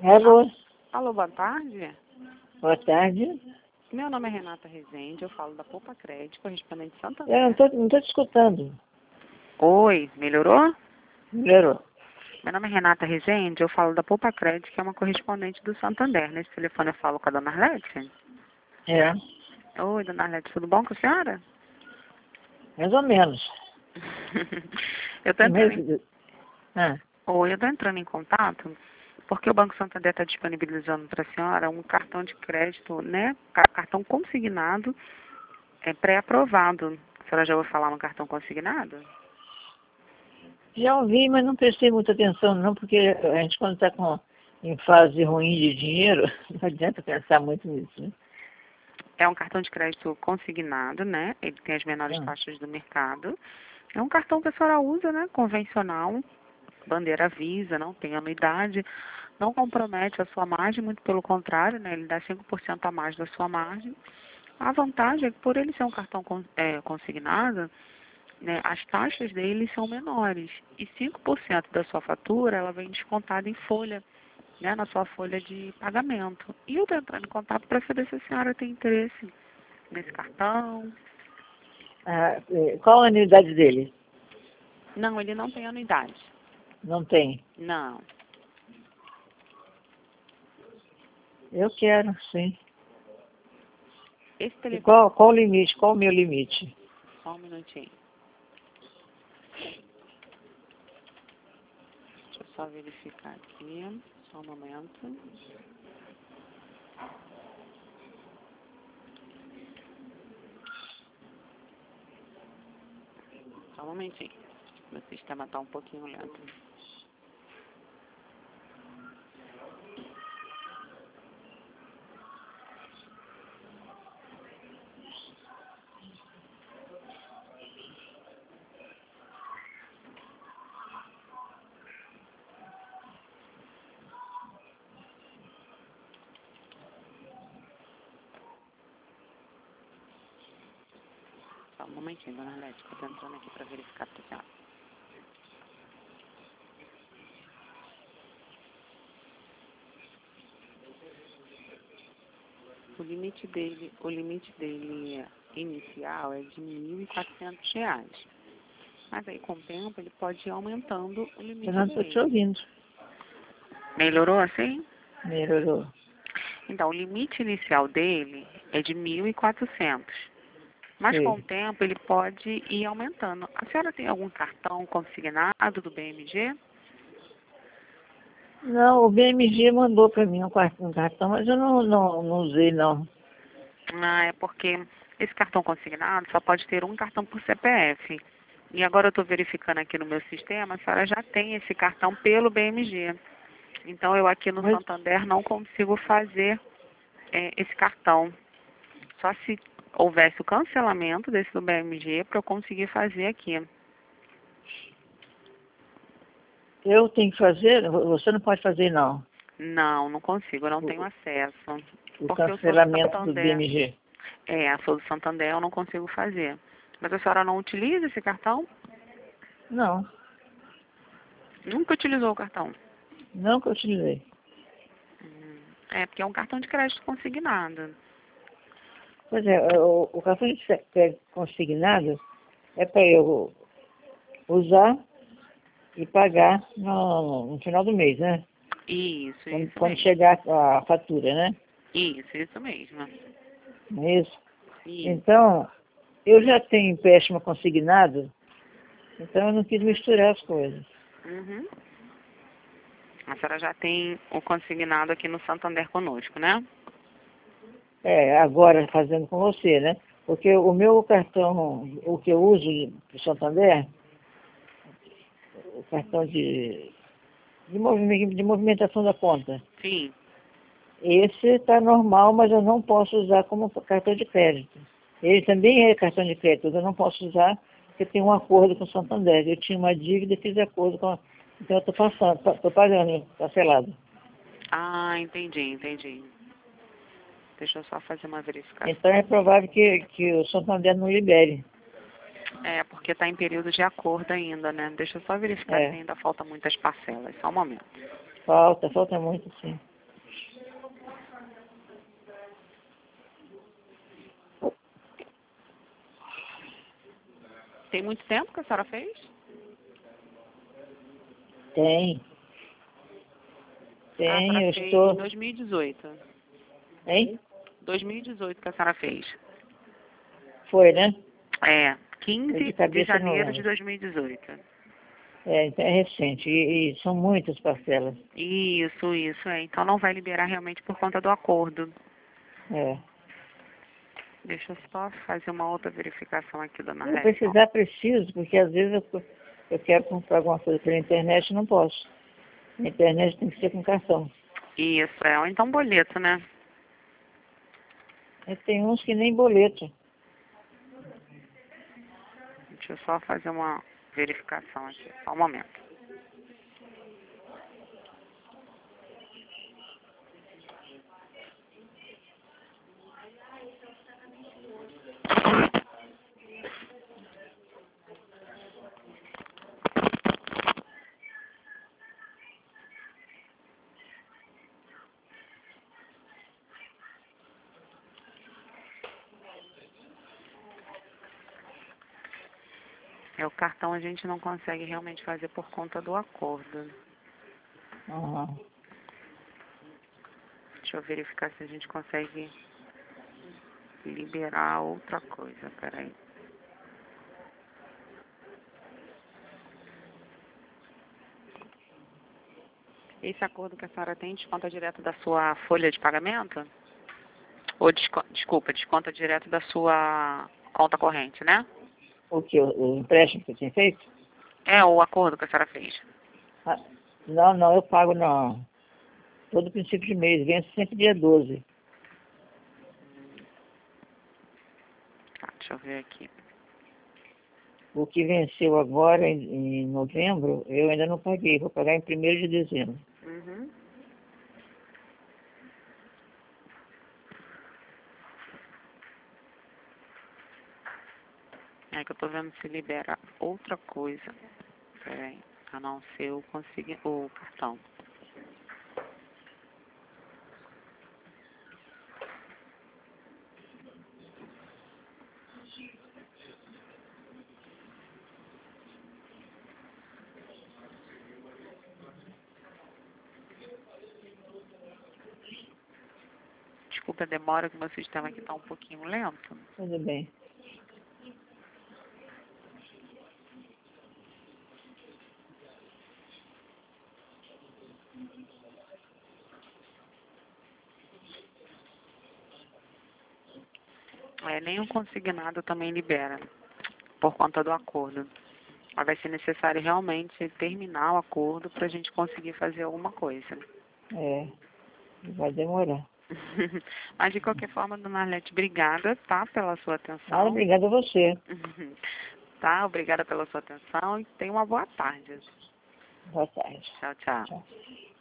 Alô, Alô, boa tarde. boa tarde. Meu nome é Renata Rezende, eu falo da Poupa Crédito, correspondente de Eu Santander. não tô te escutando. Oi, melhorou? Melhorou. Meu nome é Renata Rezende, eu falo da Poupa Crédito, que é uma correspondente do Santander. Nesse telefone eu falo com a dona Arlete. É, Oi, dona Arlete, tudo bom com a senhora? mais ou menos. eu tô entrando em... Mas, ah, Oi, eu tô entrando em contato porque o Banco Santander está disponibilizando para a senhora um cartão de crédito, né? Cartão consignado, pré-aprovado. A senhora já ouviu falar no cartão consignado? já ouvi, mas não prestei muita atenção não, porque a gente quando está em fase ruim de dinheiro, não adianta pensar muito nisso, né? É um cartão de crédito consignado, né? Ele tem as menores Ah, taxas do mercado. É um cartão que a senhora usa, né? Convencional, bandeira Visa, não tem anuidade, não compromete a sua margem, muito pelo contrário, né? Ele dá 5% a mais da sua margem. A vantagem é que por ele ser um cartão consignado, né, as taxas dele são menores. E 5% da sua fatura, ela vem descontada em folha, né, na sua folha de pagamento. E eu estou entrando em contato para saber se a senhora tem interesse nesse cartão. qual a anuidade dele? Não, ele não tem anuidade. Não tem. Não. Eu quero, sim. Esse E telefone... qual o limite? Qual o meu limite? Só um minutinho. Deixa eu só verificar aqui. Só um momento. Só um momentinho. Meu sistema está um pouquinho lento. Só um momentinho, dona Arlete, que eu estou entrando aqui para verificar para a senhora. O limite dele inicial é de R$ 1.400. Mas aí, com o tempo, ele pode ir aumentando o limite Eu não estou te dele. ouvindo. Melhorou assim? Melhorou. Então, o limite inicial dele é de 1.400. Mas com o Sei. tempo, ele pode ir aumentando. A senhora tem algum cartão consignado do BMG? Não, o BMG mandou para mim um cartão, mas eu não usei, não. Ah, é porque esse cartão consignado só pode ter um cartão por CPF. E agora eu estou verificando aqui no meu sistema, a senhora já tem esse cartão pelo BMG. Então eu aqui no Mas Santander não consigo fazer esse cartão. Só se houvesse o cancelamento desse do BMG para eu conseguir fazer aqui. eu tenho que fazer, você não pode fazer, não. Não, não consigo, eu não tenho O, acesso. o Porque eu sou do cancelamento do Santander. BMG. Eu sou do Santander, eu não consigo fazer. Mas a senhora não utiliza esse cartão? Não, Nunca utilizou o cartão? não que eu utilizei. Porque é um cartão de crédito consignado. Pois é, o cartão de crédito consignado é para eu usar e pagar no final do mês, né? Isso Quando mesmo. chegar a fatura, né? Isso mesmo. Não é isso? Isso. Então, eu já tenho empréstimo consignado, então eu não quis misturar as coisas. Uhum. A senhora já tem o consignado aqui no Santander conosco, né? Agora fazendo com você, né? Porque o meu cartão, o que eu uso do Santander, o cartão de movimentação da conta, Sim. esse está normal, mas eu não posso usar como cartão de crédito. Ele também é cartão de crédito, mas eu não posso usar porque tem um acordo com o Santander. Eu tinha uma dívida e fiz acordo com então eu estou pagando parcelado. Ah, entendi. Deixa eu só fazer uma verificação. Então é provável que o Santander não libere. Porque está em período de acordo ainda, né? Deixa eu só verificar se É, ainda falta muitas parcelas. Só um momento. falta muito sim. Tem muito tempo que a senhora fez? Tem. A Tem, senhora eu fez estou... em 2018. Hein? 2018 que a senhora fez. Foi, né? É, Eu 15 de de cabeça não janeiro de lembro. 2018. Então é recente. E são muitas parcelas. Isso, é. Então não vai liberar realmente por conta do acordo. É. Deixa eu só fazer uma outra verificação aqui, dona Se eu Arlete. precisar, preciso, porque às vezes eu quero comprar alguma coisa pela internet e não posso. Na internet tem que ser com cartão. Isso, é. Ou então boleto, né? E tem uns que nem boleto. Deixa eu só fazer uma verificação aqui. Só um momento. O cartão a gente não consegue realmente fazer por conta do acordo. Uhum. Deixa eu verificar se a gente consegue liberar outra coisa. Peraí. Esse acordo que a senhora tem desconta direto da sua folha de pagamento? Ou desculpa, desconta direto da sua conta corrente, né? O que? O empréstimo que eu tinha feito? É o acordo que a senhora fez. Ah, não, eu pago não. Todo princípio de mês, vence sempre dia 12. Tá, deixa eu ver aqui. O que venceu agora em novembro, eu ainda não paguei. Vou pagar em 1º de dezembro. Uhum. É que eu tô vendo se libera outra coisa. Peraí. A não ser o cartão. Desculpa a demora que meu sistema aqui tá um pouquinho lento. Tudo bem. Nem o consignado também libera, por conta do acordo. Mas vai ser necessário realmente terminar o acordo para a gente conseguir fazer alguma coisa. Vai demorar. Mas de qualquer forma, dona Arlete, obrigada, tá, pela sua Nada, atenção. obrigada a você. Tá, obrigada pela sua atenção e tenha uma boa tarde. Boa tarde. Tchau, tchau. Tchau.